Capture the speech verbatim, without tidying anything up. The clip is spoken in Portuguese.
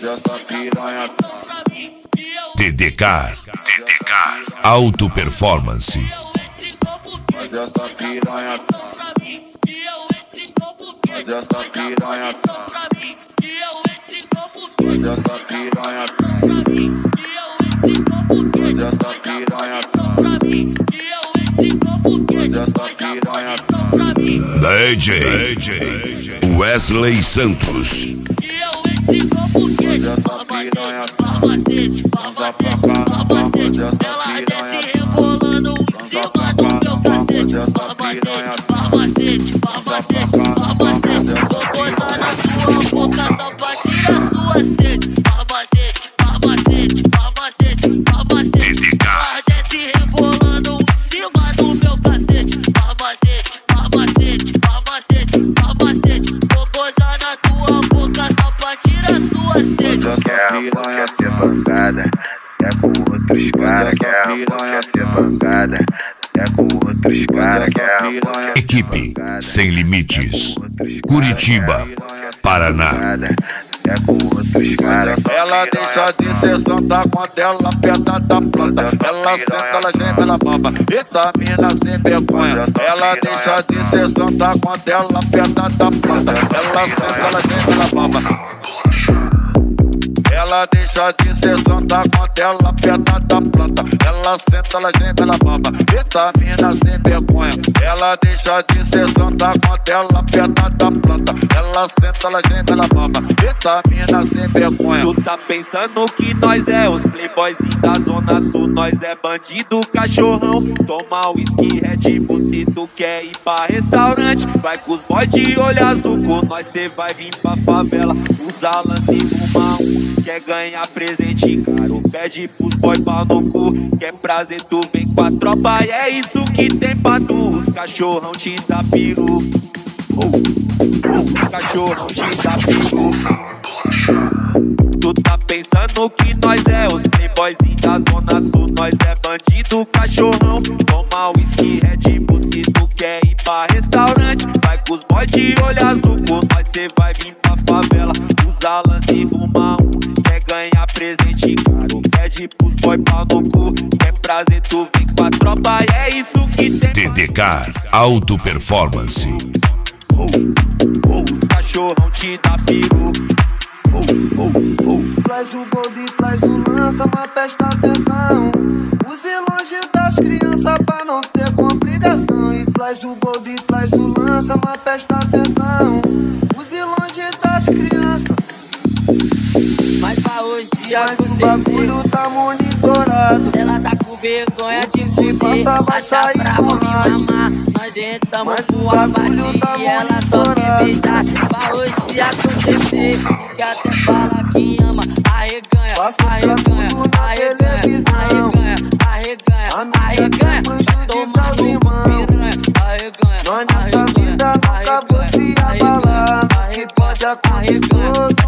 essa piranha. T D K, T D K, Auto Performance. Faz essa piranha. Faz essa piranha. Faz essa piranha. Faz essa piranha. Faz essa piranha. D J Wesley Santos. Faz essa piranha. Transa pra caramba. Faz essa piranha. Transa pra caramba. Faz essa piranha. Transa pra caramba. Faz essa piranha. Boca só pra tirar sua sede. Farmacete, farmacete, farmacete, farmacete. T D K. Desce rebolando em cima do meu cacete. Farmacete, farmacete, farmacete, farmacete. Vou gozar na tua boca só pra tirar sua sede. Quer Quer ser bancada, é com outros caras. Quer ser bancada, é com outros caras. Equipe Sem Limites, Curitiba, Paraná. É com outros caras. Ela deixa de ser santa quando ela aperta da planta. Ela senta, ela geme, ela baba. Vitamina sem vergonha. Ela deixa de ser santa quando ela aperta da planta. Ela senta, ela geme, ela baba. Ela deixa de ser santa quando ela aperta da planta. Ela senta, ela geme, ela baba. Vitamina sem vergonha. Ela deixa de ser santa quando ela aperta da planta. Ela senta, ela geme, ela baba. Vitamina sem vergonha. Tu tá pensando que nós é os playboyzinhos da Zona Sul. Nós é bandido, cachorrão. Toma whisky, Red Bull se tu quer ir pra restaurante. Vai com os boys de olho azul. Com nós cê vai vir pra favela. Usa lance e fuma um. Quer ganhar presente caro, pede pros boy pau no cu. Quer prazer, tu vem com a tropa e é isso que tem pra tu. Os cachorrão te dá peru. uh, uh, Os cachorrão te dá peru. Tu tá pensando que nós é os playboyzinhos da Zona Sul. Nós é bandido, cachorrão. Toma whisky, Red Bull se tu quer ir pra restaurante. Vai com os boy de olho azul. Com nós cê vai vir pra favela. Usa lance e fuma um. Quer ganhar presente caro, pede pros boy pau no cu. Quer prazer, tu vem com a tropa e é isso que tem. T D K, Auto Performance. Oh, oh, os cachorrão te dá peru. Oh, oh, oh. Traz o bolde, traz o lança, mas presta atenção. Use longe das crianças pra não ter complicação. E traz o bolde, traz o lança, mas presta atenção. Use longe das crianças. Mas pra hoje Mas o bagulho tá monitorado. ela tá com vergonha de Se fuder. passar vai Acha sair brava com me rádio. mamar. Nós entramos Mas o sua bagulho batia tá e ela só quer monitorado. beijar. Pra hoje acontecer, que até fala que ama. Arreganha, Passa pra arreganha, tudo na arreganha, televisão. arreganha, arreganha, A mídia arreganha. quer Vai prejudicar tomar os no irmãos. piranha. Arreganha, Nós nessa vida nunca vou se abalar. Que pode acontecer.